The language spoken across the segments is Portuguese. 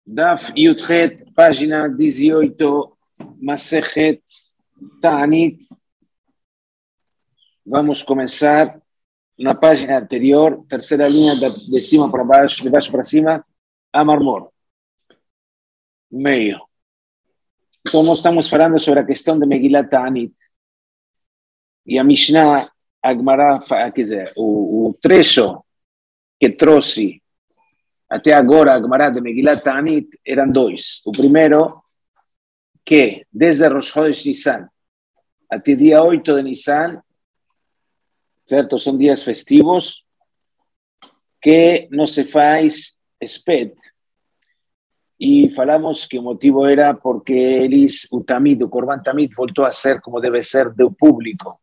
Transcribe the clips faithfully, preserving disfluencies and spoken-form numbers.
Daf Yudhet, página dezoito, Masechet Ta'anit. Vamos começar na página anterior, terceira linha de cima para baixo, de baixo para cima, Amar Mor. Meio. Então, nós estamos falando sobre a questão de Megillat Ta'anit. E a Mishnah, a Gemara, quer dizer, o, o trecho que trouxe até agora a Gemara de Megillat Ta'anit eram dois. O primeiro, que desde Rosh Chodesh Nisan até dia oito de Nisan, certo? São dias festivos, que não se faz espet. E falamos que o motivo era porque eles, o Tamid, o Korban Tamid, voltou a ser como deve ser do público.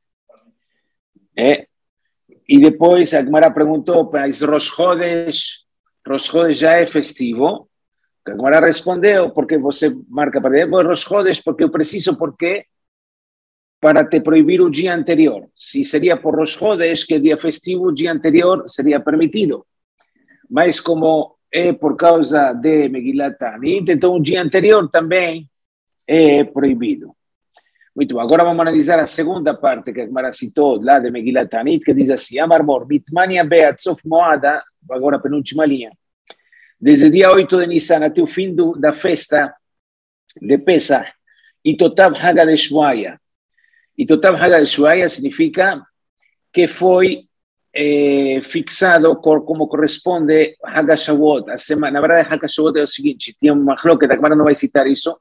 É? E depois a Gemara perguntou, mas Rosh Chodesh, Rosh Chodesh já é festivo? A Gemara respondeu, porque você marca para ele, Rosh Chodesh, porque eu preciso, porque para te proibir o dia anterior. Se seria por Rosh Chodesh, que é dia festivo, o dia anterior seria permitido. Mas como é por causa de Megillat Ta'anit, então o dia anterior também é proibido. Muito bem, agora vamos analisar a segunda parte que a Gemara citou lá de Megillat Ta'anit, que diz assim, Amar Mor, Mitmania Beat Sof Moada, agora a penúltima linha, desde dia oito de Nisan até o fim do, da festa de Pesach, Itotav Haga de Shvaya. Itotav Haga de Shvaya significa que foi eh, fixado como corresponde Haga Shavuot. A semana, na verdade, Haga Shavuot é o seguinte, tinha uma que a Gemara não vai citar isso.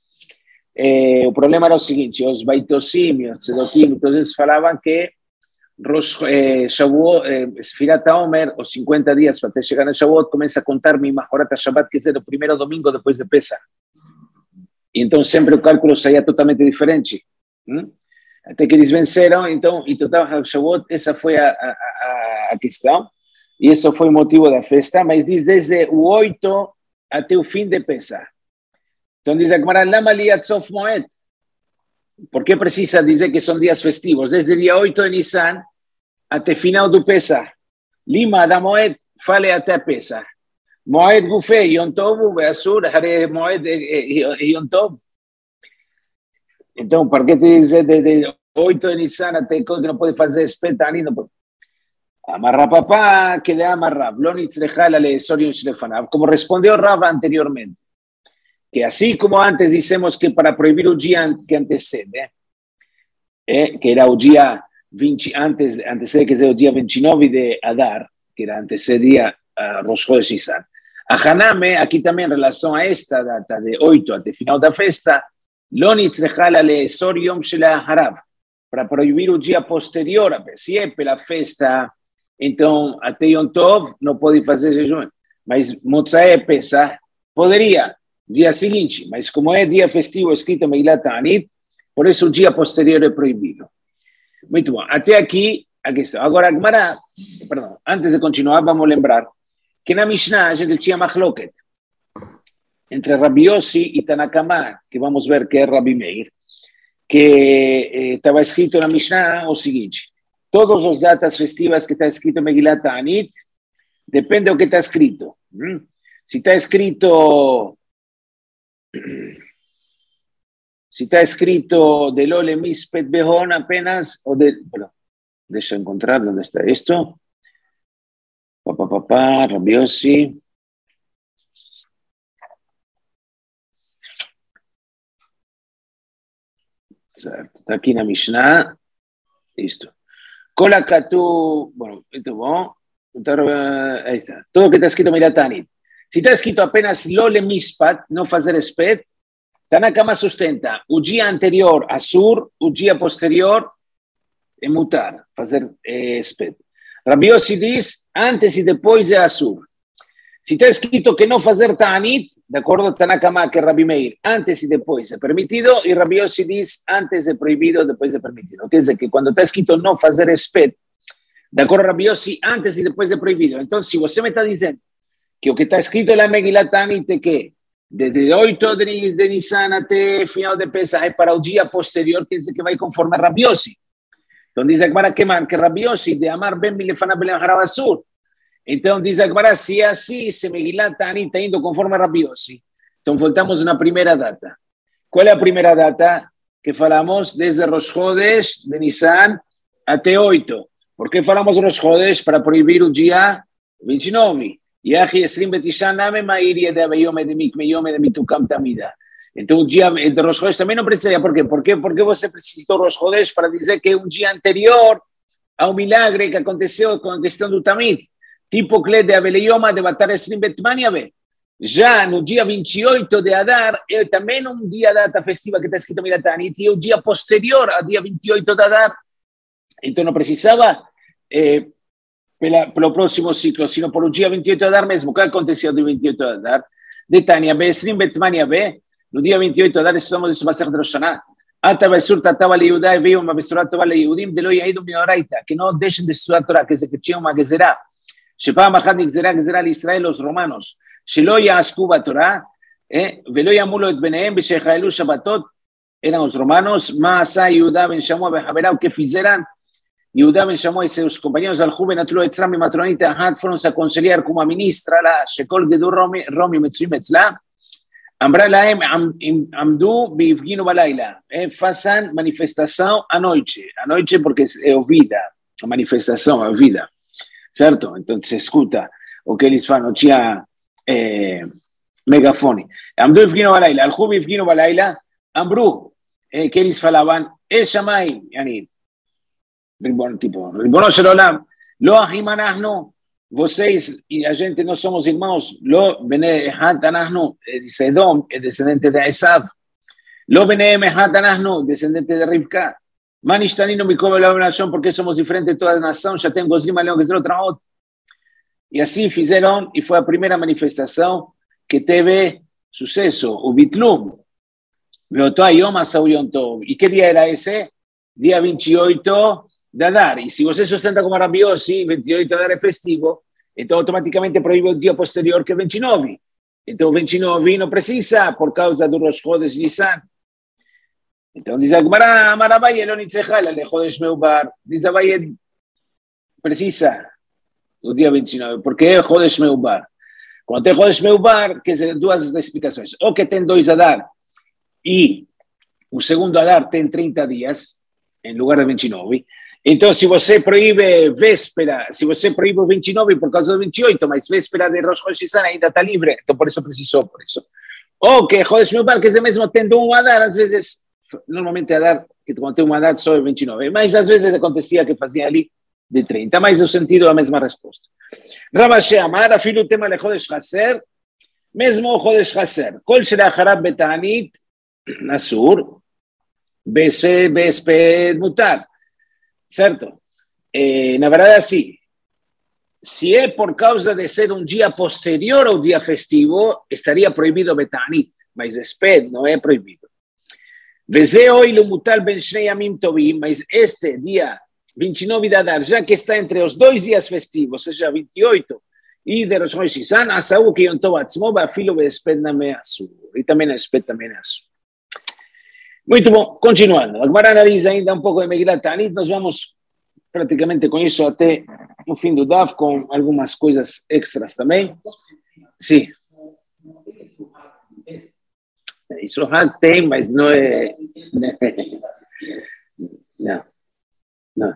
Eh, o problema era o seguinte, os Baitosim e os Tzedokim, então eles falavam que Rosh, eh, Shavuot, eh, Sfirat HaOmer, os cinquenta dias para até chegar a Shavuot, começa a contar Mimahorat HaShabbat, que é o primeiro domingo depois de Pesach. E então sempre o cálculo saía totalmente diferente. Hum? Até que eles venceram, então, e total Shavuot, essa foi a, a, a questão, e esse foi o motivo da festa, mas diz desde o oito até o fim de Pesach. Então diz a Gemara, Lama liat sof moed. Por que precisa dizer que são dias festivos? Desde dia oito de Nisan até final do Pesach. Lima da moed, fale até Pesach. Moed gufé, Yom Tov, Beasur, Hare moed Yom Tov. Então, por que te dizer desde oito de Nisan até que não pode fazer espetani? Amarra papá, que le amarra. Blonitz lejala le sorion shlefanav. Como respondeu Rava anteriormente. Que assim como antes dissemos que para proibir o dia que antecede, é, que era o dia vinte, antes, antecede, quer dizer, o dia vinte e nove de Adar, que era antecedia a Rosh Chodesh Nisan. A Haname, aqui também em relação a esta data de oito até final da festa, Lonitz rechala le sor yom shela harav, para proibir o dia posterior, se é pela festa, então até Yom Tov não pode fazer jejum, mas Motzai Pesach poderia. Dia seguinte, mas como é dia festivo escrito Megillat Ta'anit, por isso o dia posterior é proibido. Muito bom, até aqui a questão. Agora, a Gemara, perdão, antes de continuar, vamos lembrar que na Mishnah a gente tinha machloket entre Rabbi Yossi e Tanakama, que vamos ver que é Rabbi Meir, que estava eh, escrito na Mishnah o seguinte, todas as datas festivas que está escrito Megillat Ta'anit, depende do que está escrito. Hum? Se está escrito... Si está escrito de Lole Mispet Behon apenas, o de, bueno, deixa encontrar dónde está esto. Papá, papá, Rabbi Yossi. Certo, está aqui na Mishnah. Isto. Kolakatu, bueno, esto bom. Ahí está. Todo lo que está escrito Megillat Ta'anit. Se está escrito apenas Lole Mispat, não fazer espet, Tanakama sustenta o dia anterior Asur, o dia posterior é mutar, fazer é, espet. Rabbi Yossi diz antes e depois é Asur. Se está escrito que não fazer Ta'anit, de acordo com Tanakama, que é Rabbi Meir, antes e depois é permitido, e Rabbi Yossi diz antes é proibido, depois é permitido. Quer dizer que quando está escrito não fazer espet, de acordo com Rabbi Yossi, antes e depois é proibido. Então, se você me está dizendo que o que está escrito na Megillat Ta'anit é que desde oito de, de Nisan até final de Pesach é para o dia posterior, quer dizer que vai conforme a Rabbi Yossi. Então diz a Gemara que, que Rabbi Yossi de Amar Ben Milefana Ben Harabasur. Então diz a Gemara, se é assim, se Megillat Ta'anit está indo conforme a Rabbi Yossi, Então voltamos na primeira data. Qual é a primeira data? Que falamos desde Rosh Chodesh de Nissan até oito. Por que falamos Rosh Chodesh? Para proibir o dia vinte e nove. Yahi Esrim Betishan Name Mairia de Abeyome de Mikmeyome de Mitukam Tamida. Então o dia de Rosh Chodesh também não precisaria. Por quê? Porque, porque você precisou Rosh Chodesh para dizer que é um dia anterior ao milagre que aconteceu com a questão do Tamid. Tipo Kle de Abeleyoma de Batar Esrim Betmaniabe. Já no dia vinte e oito de Adar, é também um dia data festiva que está escrito Milatanit, e é o dia posterior ao dia vinte e oito de Adar. Então não precisava eh, pela, pelo próximo ciclo, sino por o dia vinte e oito de Adar mesmo. O que aconteceu no dia vinte e oito de Adar? De Tânia, Be'esrim Betmania Be, no dia vinte e oito de Adar, estudamos isso Masechet Rosh Hashanah. Ata Besur Tatava Leyudá e veio uma Besurá Tova Leyudim, de lo Yahidu Mioraita, que não deixem de estudar a Torá, que tinha uma Gezerá. Shepam Achad Nigzerá Gezerá Israel, os romanos. שלא יעסקו בתורה, ולא ימולו את בניהם ושיחללו שבתות, eran os romanos, מה עשה יהודה בן שמוע וחבריו כפיזרן, יהודה בן שמוע y sus compañeros הלכו ונטלו עצרם ממטרונית אחת, fueron a conciliar como a ministra לה, שכל גדול רומי, רומי מצויים אצלה, אמרה להם, עמדו והפגינו בלילה, façam manifestação à noite, à noite porque é ouvida, a manifestação, a vida, certo? Então se escuta o que eles falam, tinha Eh, megafone. עמדו הפגינו בלילה, הלכו והפגינו בלילה, אמרו, eh, que eles falavam, אל שמיים, yani, ריבונו, tipo, ריבונו של עולם, לא אחים אנחנו, vocês e a gente não somos irmãos, לא בני אחד אנחנו, סדום, descendente de Esav, לא ביניהם אחד אנחנו, descendente de Rivka, מה נשתנינו מכל העולם ולשון, porque somos diferentes de toda a nação, שאתם גוזרים עלינו גזרות רעות. E assim fizeram, e foi a primeira manifestação que teve sucesso, o Bitlum. E que dia era esse? Dia vinte e oito de Adar. E se você sustenta como Rabi Yossi, vinte e oito de Adar é festivo, então automaticamente proíbe o dia posterior, que é vinte e nove. Então vinte e nove não precisa, por causa do Rosh Chodesh Nissan. Então diz a Gemara, Amarabai, Elon Itzechal, Ale Chodesh Meubar. Diz a Baye, precisa. O dia vinte e nove, porque é Chodesh Meubar. Quando tem Chodesh Meubar, quer dizer, duas explicações. Ou que tem dois Adar, e o segundo Adar tem trinta dias, em lugar de vinte e nove. Então, se você proíbe véspera, se você proíbe vinte e nove por causa do vinte e oito, mas véspera de Rosh Chodesh ainda está livre, então por isso precisou, por isso. Ou que Chodesh Meubar, quer dizer, mesmo tendo um Adar, às vezes, normalmente Adar, que quando tem um Adar só é vinte e nove, mas às vezes acontecia que fazia ali de trinta, mas o sentido é a mesma resposta. Rabashi Amar, afilo o tema de Chodesh Chaser, mesmo o Chodesh Chaser, kol shelacharat betanit, asur, besped mutar, certo? Eh, na verdade, assim, se é por causa de ser um dia posterior ao dia festivo, estaria proibido betanit, mas esped não é proibido. Veze oilu mutar ben shnei yamim tovim, mas este dia vinte e nove de Adar, já que está entre os dois dias festivos, ou seja, vinte e oito, e de Rosh Chodesh Nissan, asau que yontou atzmo, bafilo beesped name asur. E também a esped também é asur. Muito bom, continuando. A Gemara analisa ainda um pouco de Megilat Ta'anit, nós vamos praticamente com isso até o fim do D A F, com algumas coisas extras também. Sim. Isso tem, mas não é... Não. Não.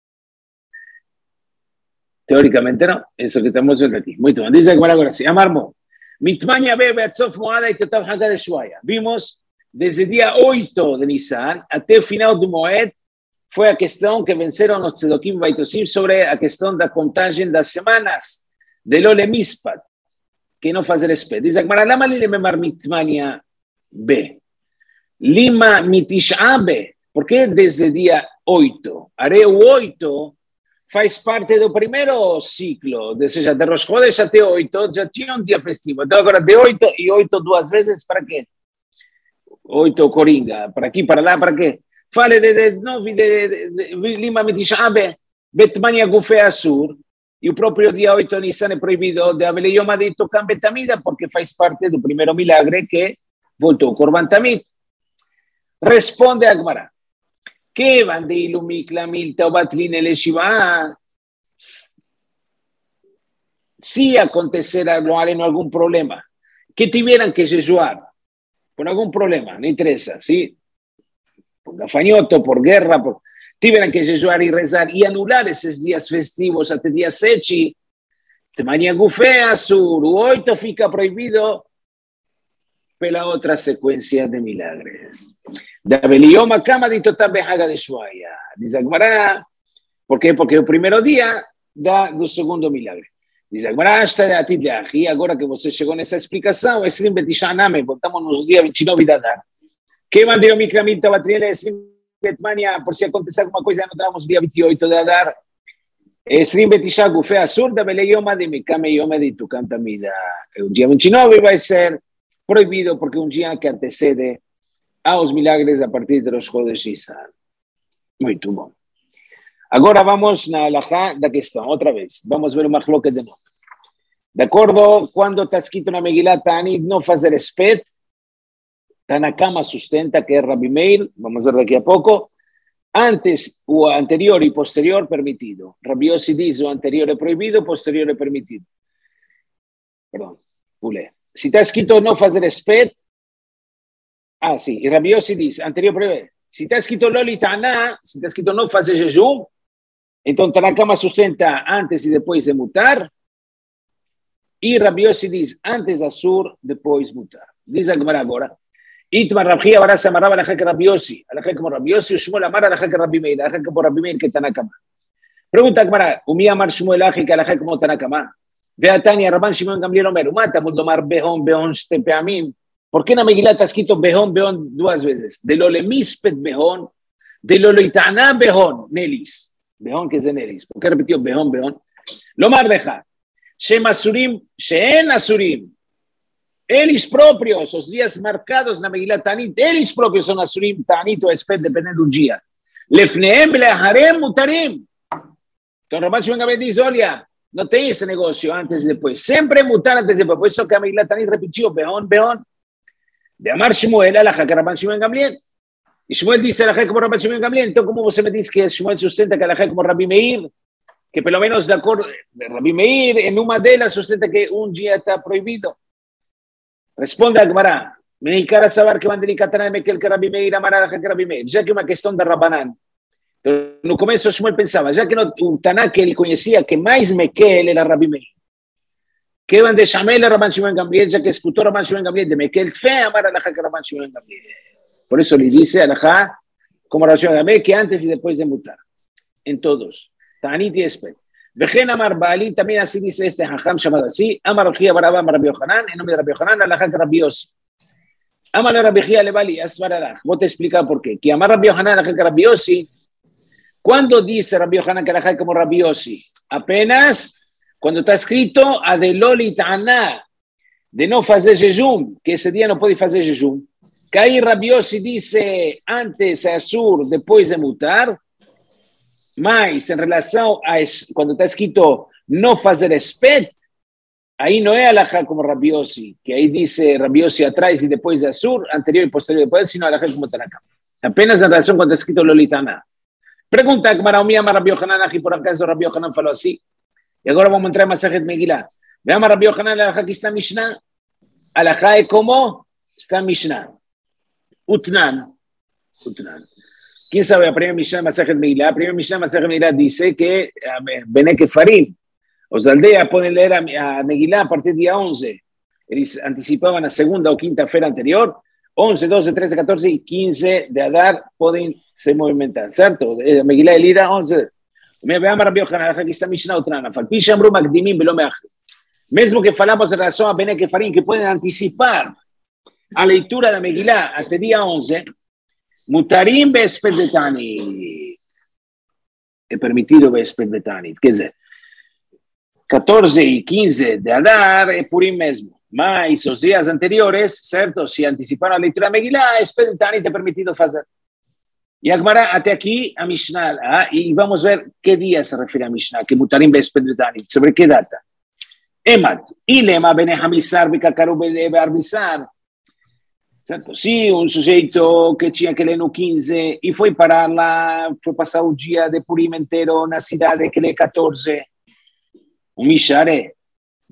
Teóricamente não, isso que estamos vendo aqui. Muito bom. Diz agora, agora sim. Amarmo. Mitmania bebe atzof moada e tetav hagad de Shuaya. Vimos desde dia oito de Nissan até o final do Moed, foi a questão que venceram os Tzedokim Vaitosim sobre a questão da contagem das semanas de Lole Mispat, que não fazer espé. Diz agora, lama li lememar mitmania be. Lima mitisha be. Porque desde dia oito, Areu oito faz parte do primeiro ciclo, ou seja, de Rosh Chodesh até oito, já tinha um dia festivo. Então agora de oito e oito duas vezes, para quê? oito Coringa, para aqui, para lá, para quê? Fale de nove de, de, de Lima Mitishabe, Betmania Gufe Asur, e o próprio dia oito Nissan é proibido de Abeleyoma de Tokam Betamida, porque faz parte do primeiro milagre que voltou o Korban Tamid. Responde a Gemara. Que bandilu mikla milta obatlin eleshiva. Se acontecer algum problema que tuvieran que jejuar por algún problema, no interesa, ¿sí? Por gafanhoto, por guerra, por... tuvieran que jejuar y rezar y anular esos días festivos hasta el día sete, de manhã gufea, sur, o oito fica prohibido pela otra secuencia de milagres. Da Belioma Kama de Totabe Haga de Shuaya. Dice Agmará, ¿por qué? Porque el primer día da do segundo milagre. Diz Agmará, está de Atidlach, e agora que você chegou nessa explicação, Esrim Betishaname, voltamos nos dias vinte e nove da Adar. Que mandeu Mikramim Tabatriel, Esrim Betmania, por se acontecer alguma coisa, anotamos dia vinte e oito da Adar. Esrim Betishá Gufé Azur, da Beleyoma de Mikame Yoma de Tucantamida. O dia vinte e nove vai ser proibido porque um dia que antecede aos milagres a partir de los Chodesh Nisan. Muito bom. Agora vamos na halajá da questão, outra vez. Vamos ver o machloket de novo. De acordo, quando está escrito na Megilá Ta'anit, não fazer espet, Tanakama sustenta que é Rabbi Meir, vamos ver daqui a pouco, antes o anterior e posterior permitido. Rabbi Yossi diz o anterior é proibido, o posterior é permitido. Perdão, pulei. Se está escrito não fazer espet, ah, sim, e Rabbi Yossi diz, anterior proibido. Se está escrito Loli Ta'aná, se está escrito não fazer jejum, então Tanakama sustenta antes e depois de mutar, e Rabbi Yossi diz antes Asur, depois mutar. Diz a Gemara agora, Itmar Rabhi Abarasa Maraba Alajá que Rabbi Yossi, Alajá como Rabbi Yossi, Shmuel Amar Alajá que Rabbi Meir, Alajá como Rabbi Meir que Tanakama. Pregunta a Gemara, Umi Amar Shmuel Alajá que Alajá como Tanakama. Ve a Tania, Rabban Shimon Gamliel Omer, Umata Mudomar Behon Behon Shtepeamim. ¿Por qué en la Megilá está escrito Behon Behon dos veces? De lo lemispet Behon, de lo leitaná Behon, Nelis. Behon que es de Nelis. ¿Por qué repitió Behon Behon? Lomar deja. Shem Asurim, Sheen Asurim. Elis propios, los días marcados en la Megilá Ta'anit, elis propios son Asurim, Ta'anit o Espet, dependiendo de un día. Lefneem, Leharem, Mutarim. Entonces, Rabban Shimon Gamliel dice, oye, no tem ese negocio antes y después. Siempre mutar antes y después. Por eso que la Megilá Ta'anit repitió Behon Behon. De Amar Shmuel, Alajá que Rabban Shimon Gamliel. Y Shmuel dice Alajá como Rabban Shimon Gamliel. Entonces, ¿cómo você me dice que Shmuel sustenta que Alajá como Rabbi Meir? Que pelo menos de acuerdo, de Rabbi Meir, en una de ellas sustenta que un día está prohibido. Responde a Gemara. Me cara saber que van a Katana de Mekel que Rabbi Meir, Amar Alajá que Rabbi Meir. Ya que una cuestión de Rabbanan. No comienzo Shmuel pensaba, ya que no, un Taná que él conocía que más Mekel era Rabbi Meir. Que van de Shamel a Rabban Shimon Gamliel, ya que escutó Rabban Shimon Gamliel de Mekel fe amar Alajá que Rabban Shimon Gamliel. Por eso le dice Alajá como Rabban Shimon Gamliel que antes y después de mutar. En todos. Ta'anit y Espet. Vejen Amar Baali, también así dice este Hajam llamado así. Amar Ojía Barabá Amar Rabbi Yohanan, en nombre de Rabbi Yohanan, Alajá que Rabbi Yossi. Amar Rabbi Ojía Levali, Asbarará. Vos te explicas por qué. Que Amar Rabbi Yohanan, Alajá que Rabbi Yossi. ¿Cuándo dice Rabbi Yohanan que Alajá como Rabbi Yossi? Apenas cuando está escrito Adeloli Ta'aná, de no hacer jejum, que ese día no puede hacer jejum. Que ahí Rabbi Yossi dice antes Asur, después de mutar. Mas en relación a cuando está escrito no hacer espet, ahí no es alajá como Rabbi Yossi, que ahí dice Rabbi Yossi atrás y después de Asur, anterior y posterior después, sino alajá como Tanakam. Apenas en relación cuando está escrito Lolitana. Pregunta a Maraumía Rabbi Yohanan, aquí por acaso Rabbi Yohanan faló así. Y ahora vamos a entrar en Masajet Megilá. Veamos a Rabbi Yohanan, alajá que está Mishnah. Alajá es como está Mishnah. Utnan. Utnan. ¿Quién sabe la primera Mishnah de Masajet Megilá? La primera Mishnah de Masajet Megilá dice que Bené Kefarim, los de aldea pueden leer a, a Megilá a partir del día once. Ellos anticipaban la segunda o quinta fecha anterior. once, doce, trece, catorce y quince de Adar pueden se movimentar, ¿cierto? Megilá el Ira, once. Veamos a Rabbi Yohanan, aquí está Mishnah Utrana. Falpisha Amru Makdimim Belo Meachid. Mesmo que falamos en relación a Bené Kefarim, que pueden anticipar a lectura de Megilá hasta el día once, Mutarim Besped de Tanit. Es permitido Besped de Tanit. ¿Qué es? catorce y quince de Adar es Purim mismo. Mas los días anteriores, ¿cierto? Si anticiparon la lectura de Megilá, Besped de Tanit es permitido hacer. Y Agmará, hasta aquí a Mishnah. ¿Ah? Y vamos a ver qué día se refiere a Mishnah, que Mutarim Besped de Tanit. ¿Sobre qué data? Emat. Ilema Bene Hamisar Bekakarub Bene Arbizar. Certo? Sì, un sujeito que tinha que ler no quinze e foi parar lá, foi passar o dia de Purim inteiro na cidade que lê catorze. Um micharé.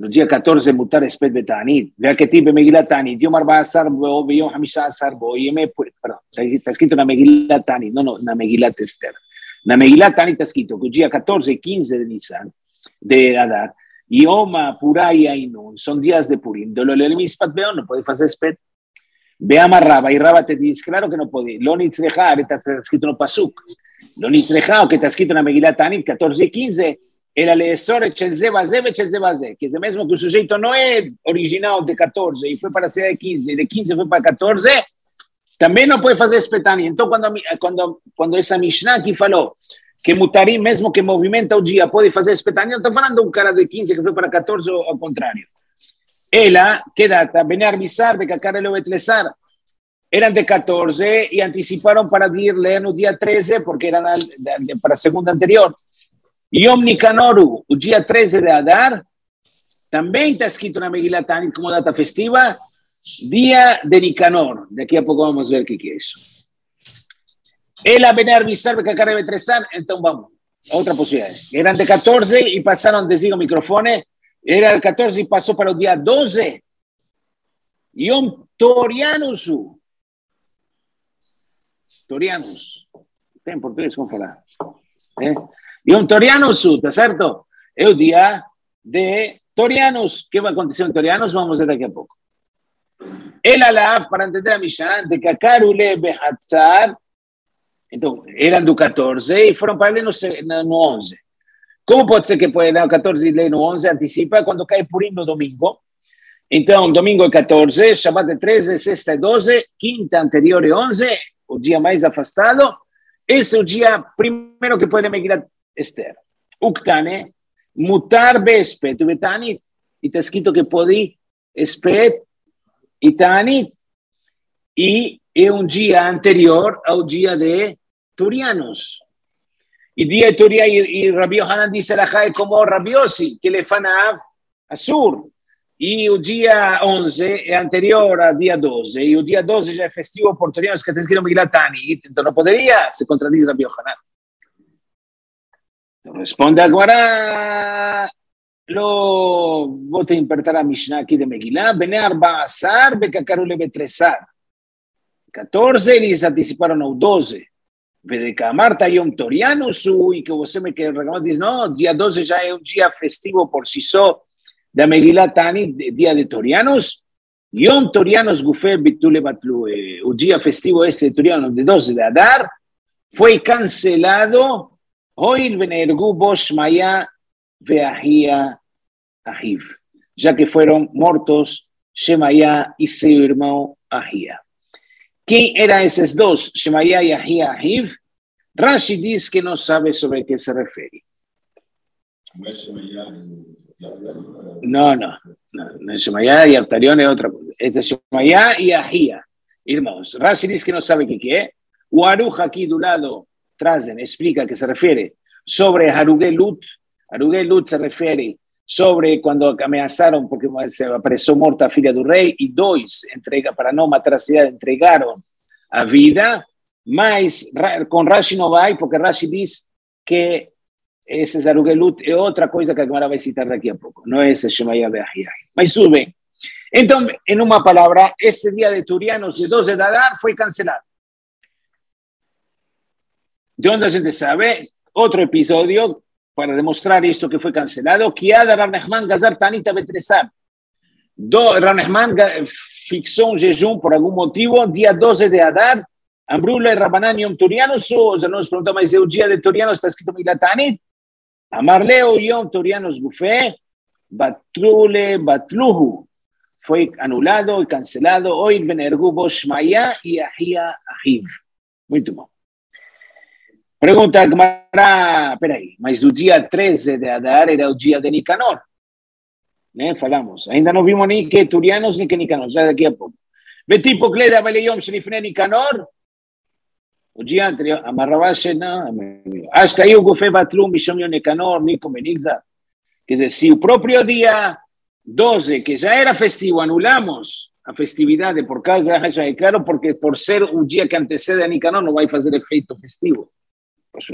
no dia quatorze mutar espet betanit, vea que tipo Megilat Tanit, Yom Arba Asar Bo, Yom Hamisha Asar Bo, perdão, está escrito na Megilat Tanit, não na Megilat Esther. Na Megilat Tanit está escrito que o dia quatorze e quinze de Nisan, de Adar, Yom Purá e Ainun, são dias de Purim, do Lolel Mispat Beon, não pode fazer espet. Beama Raba, e Raba te diz, claro que não pode, Lo Nitzrecha, está escrito no Pasuk, Lo Nitzrecha, o que está escrito na Megilat Tanit, quatorze e quinze, era leesor echel ze bazé, echel ze bazé, que é mesmo que o sujeito não é original de quatorze e foi para ser de quinze, e de quinze foi para quatorze, também não pode fazer espetania. Então, quando, quando, quando essa Mishnah aqui falou que mutarim, mesmo que movimenta o dia, pode fazer espetania, não está falando de um cara de quinze que foi para quatorze ou ao contrário. Ela, que data, Benar Bizar, de Kakarelo Betlesar, eram de quatorze e anteciparam para ir ler no dia treze, porque era para a segunda anterior. Yom Nikanoru, o dia treze de Adar, também está escrito na Megilat Tanit como data festiva, dia de Nicanor. Daqui a pouco vamos ver o que, que é isso. Ela Benar Bizar Bekakare Betressar, então vamos. Outra possibilidade. Eram de quatorze e passaram, desliga o microfone, era de quatorze e passou para o dia doze. Yom Torianus. Torianus. Tem em português como falar? É? Yom Torianus, tá certo? É o dia de Torianus. O que vai acontecer em Torianus? Vamos ver daqui a pouco. El Alaf, para entender a Mishnah, de Kakarule Behatzar, então, eram do quatorze e foram para ler no, no onze. Como pode ser que pode ler no quatorze e ler no onze? Antecipa quando cai Purim no domingo. Então, domingo é quatorze, Shabbat é treze, sexta é doze, quinta anterior é onze, o dia mais afastado. Esse é o dia primeiro que pode Megilat Esther. Uktane, mutar be espet e tanit. E está escrito que pode espet e tanit. E é um dia anterior ao dia de Turianos. E dia de Turia, e, e Rabi Yohanan disse é como Rabi Yossi, que ele fanav Assur. E o dia onze é anterior ao dia doze. E o dia doze já é festivo por Turianos, que está escrito Megilat Tanit. Então não poderia, se contradiz Rabi Yohanan. Responde agora, lo vou te interpretar a Mishnah aqui de Megillah, Bene Arba Asar, Bekakarule Betressar. quatorze, eles anteciparam ao doze. Vedeca Marta Yom Torianus, e que você me quer reclamar, diz, não, dia doze já é um dia festivo por si só, da Megilat Tanit, dia de Torianus. Yom Torianus Gufe Bitule Batlu, o dia festivo este de Torianus, de doze de Adar, foi cancelado. Hoil venergu Bosh Maya veahia Ahiv, já que foram mortos Shemaya e seu irmão Ahia. Quem eram esses dois, Shemaya e Ahia Ahiv? Rashi diz que não sabe sobre o que se refere. Não, não. não. Shemaya e Avtarion é outra coisa. Este é Shemaya e Ahia, irmãos. Rashi diz que não sabe o que é. O Aruch aqui do lado trazem, explica que se refere sobre Harugei Lut. Harugei Lut se refere sobre quando ameaçaram, porque se apareceu morta a filha do rei, e dois, entrega, para não matar a cidade, entregaram a vida, mas com Rashi não vai, porque Rashi diz que esse Harugei Lut é outra coisa que a Gemara vai citar daqui a pouco, não é esse Shemaya de Ahia. Mas tudo bem. Então, em uma palavra, este dia de Turianos de doze de Adar foi cancelado. De onde a gente sabe, outro episódio para demonstrar isto que foi cancelado, que a Rav Nachman Gazar Tanita Betressar. Rav Nachman fixou um jejum por algum motivo, dia doze de Adar, Ambrule Rabanan Yom Turianos, já nos perguntou, mas é o dia de Turianos, está escrito Megilat Tanit? Amarleo Yom Turianos Gufé, Batrule Batluhu. Foi anulado e cancelado, Oil Venergu Bosh Maya e Ahia Ahiv. Muito bom. Pergunta Gemara, peraí, mas o dia treze de Adar era o dia de Nicanor, né? Falamos, ainda não vimos nem que Turianos nem que Nicanor, já daqui a pouco. Betipo Kleda Valeyom Shrifne Nicanor, o dia anterior, Amarravashe, não, hasta aí o Gufé Batlum, Mishomio Nicanor, Nico Benigza. Quer dizer, se o próprio dia doze, que já era festivo, anulamos a festividade por causa da já é claro, porque por ser o dia que antecede a Nicanor não vai fazer efeito festivo.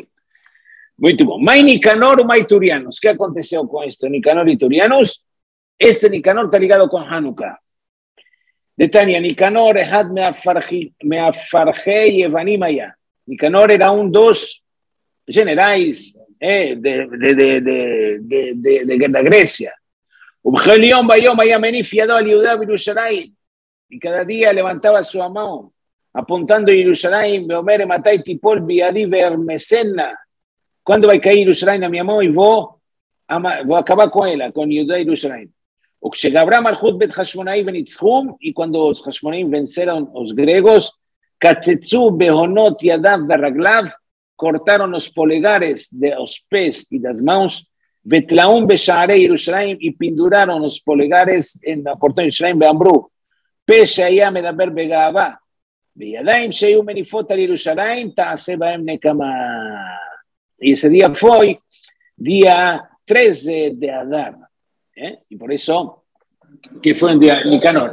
Muito bom. Mais Nicanor ou mais Turianos? O que aconteceu com isto? Nicanor e Turianos? Este Nicanor está ligado con Hanukkah. De Tania, Nicanor, Ehad Meafarjei Evanimaya. Nicanor era un dos generais eh, de, de, de, de, de, de, de, de Grecia. Y cada día levantaba su mano apuntando a Jerusalén, Beomer, Matai, Tipol, Biadi, Vermesena. ¿Cuándo va a caer Jerusalén a mi amor? Y voy a acabar con ella, con Judá y Jerusalén. Y cuando los Hashmonaim vencieron los griegos, Katzetzu, Behonot, Yadav, Berraglav, cortaron los polegares de los pies y las manos, Betlaum, Beshaare, Jerusalén, y pinduraron los polegares en la puerta de Jerusalén, Beambru. Pesha allá me da ver Begaba. Beyadaim, Sheyu, Menifota, Jerusalén, Taaseba, Nekama. Y ese día fue día trece de Adar. ¿Eh? Y por eso, ¿qué fue un día Nicanor?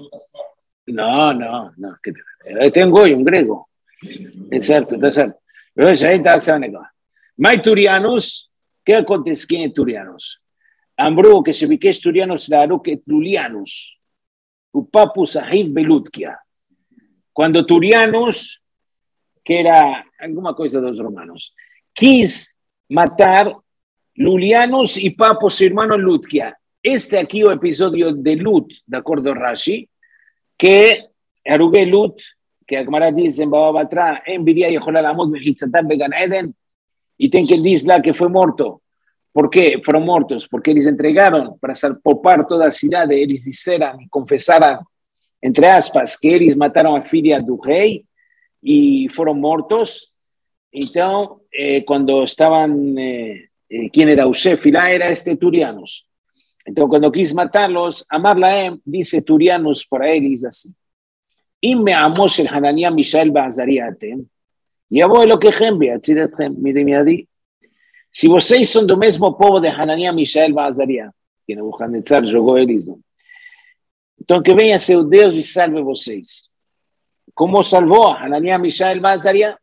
No, no, no. Tengo hoy un griego. Es cierto, es cierto. Pero esa gente hace una cosa. Mai Turianus, ¿qué acontece? ¿Quién es Turianus? Ambru, que se vi que es Turianus, la que Trulianus. Upapus Ahib Belutkia. Cuando Turianus, que era alguna cosa de los romanos, quis matar Lulianus y Papo, su hermano Lutkia. Este aquí es el episodio de Lut, de acuerdo a Rashi, que Arugue Lut, que Agmará dice en Bababatra, envidia y Jolalamot, Mejitzatán, Began Eden, y ten que dice que fue muerto. ¿Por qué fueron muertos? Porque ellos entregaron para salpopar toda la ciudad, ellos dijeran y confesaran, entre aspas, que ellos mataron a Filia du rey y fueron muertos. Entonces, eh, cuando estaban... Eh, Eh, ¿quién era Ushefila? Era este Turianus. Entonces, cuando quis matarlos, Amarlaem dice Turianus por él y dice así: Inme amos el Hananiah Mishael Ba'azariatem, y abo lo que jembia, miadi. Si vocês son do mesmo povo de Hananiah Mishael Ba'azariah, que Nebuchadnezzar jogou eles, não? Então, que venha seu Deus e salve vocês. Como salvou Hananiah Mishael Ba'azariah?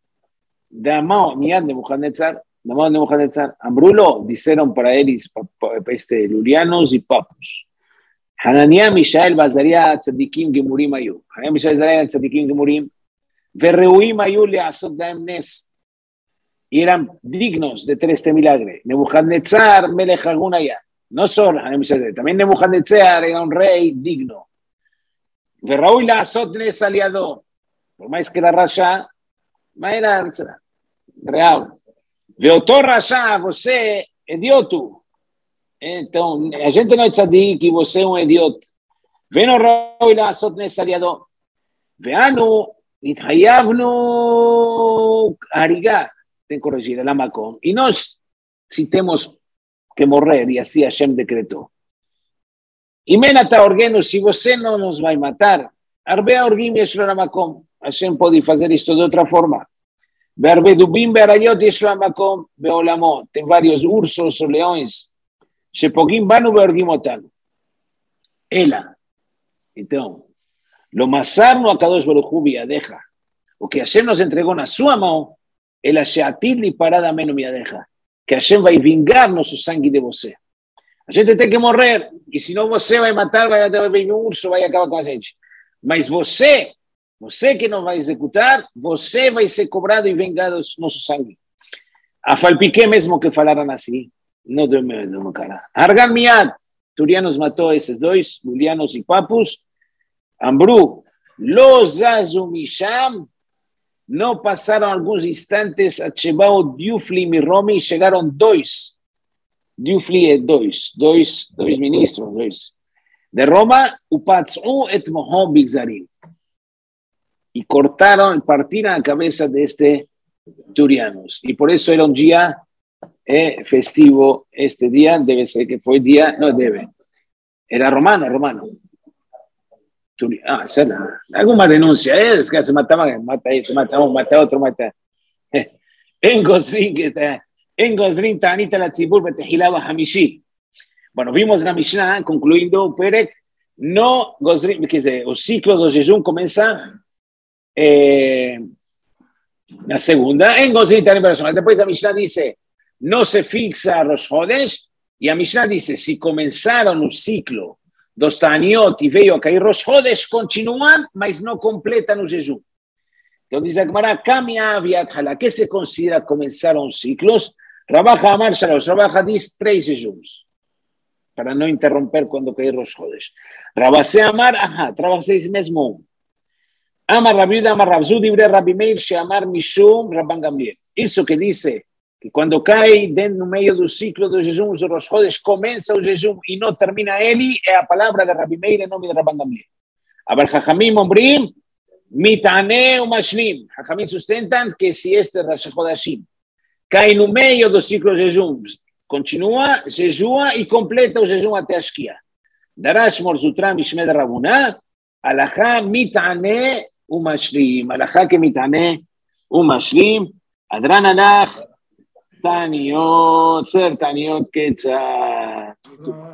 Da mão, miad Nebuchadnezzar. Nomás Nebuchadnezzar, Ambrulo, dijeron para él este, Lulianos y Papus. Hananiah, Mishael, Ba'azariah, Tzadikim, Gemurim, Ayu. Hananiah, Mishael, Ba'azariah, Tzadikim, Gemurim. Verreuim, Ayu, Leazot, Daem, Nes. Y eran dignos de tener este milagre. Nebuchadnezzar, Melech Agunaya. No solo Hananiah, Mishael, Ba'azariah. También Nebuchadnezzar era un rey digno. Verreuim, Leazot, Nes, aliado. Por más que era Rasha, más era real. Veotor Rasha, você é idioto. Então, a gente não é tzadik e você é um idiota. Veno roi לעשות נס על ידו. ואנו התחייבנו הריגה, ten corregida la macón, y nos citemos que morrer, y así Hashem decretó. Y menata orgueno, si você não nos vai matar, arbea orguim yeshlo la macón. Hashem pode fazer isto de outra forma. Bearbedubim bearayot yeshlo la macón beolamot. Tem vários ursos o leões. Shepogim banu beorgim otanu. Ela. Então, lo masarno a Kadosh Baruch Hu biadeja. O que Hashem nos entregou na sua mão, ela sheatir li parada meno biadeja. Que Hashem vai vingar-nos o sangue de você. A gente tem que morrer, e se não você vai matar, vai vir um urso, vai acabar com a gente. Mas você, você que não vai executar, você vai ser cobrado e vingado o nosso sangue. A falpique mesmo que falaram assim, não deu meu cara. Argan Miad, Turianos matou esses dois, Lulianos e Papus. Ambru, los Azumisham, não passaram alguns instantes a Chebao, Diufli e Romi, chegaram dois. Diufli é dois, dois, dois ministros, dois. De Roma, Upatzu et Mohom Bigzarim. E cortaram, partiram a cabeça deste Turianos. E por isso era um dia eh, festivo. Este dia deve ser que foi dia, não deve. Era romano, romano. Ah, será. Alguma denúncia. Es que se mataba, mata ahí, se mata uno, mata otro, mata. En Gosrin, que está. En Gosrin, Tanita la Tzibur, Betehilaba Hamishi. Bueno, vimos la Mishnah, concluyendo Perek. No, Gosrin, que dice, el ciclo de jejum comienza eh, la segunda. En Gosrin, Tanita la Después la Mishnah dice, no se fixa Rosh Hodesh, E a Mishnah dice, se começaram o ciclo dos Taniot e veio a cair Rosh Chodesh, continuam, mas não completam o jejum. Então diz a Gemara, Kamia Aviat Hala, que se considera começaram os ciclos? Rabaja Amar Shalosh, Rabaja diz três jejuns, para não interromper quando cair Rosh Chodesh. Rabase Amar, aha, Rabase diz mesmo um. Amar Rabiuda, Amar Rabzu, Dibre Rabi Meir, Sheamar Mishum, Rabban Gamliel. Isso que dice que quando cai dentro no meio do ciclo dos jejuns, o Rosh Chodesh começa o jejum e não termina ele, é a palavra de Rabi Meir em nome de Rabban Gamliel. Aber Chachamim ombrim, mitane umashlim. Chachamim sustentam que se este Rosh Chodashim cai no meio do ciclo de jejuns, continua, jejua e completa o jejum até a Shkia. Darash Morzutra Mishme de Rabuná, Alachá mitane umashlim. Alachá que mitane umashlim. Adran Anach, Taniot, Ser Taniot Ketzah.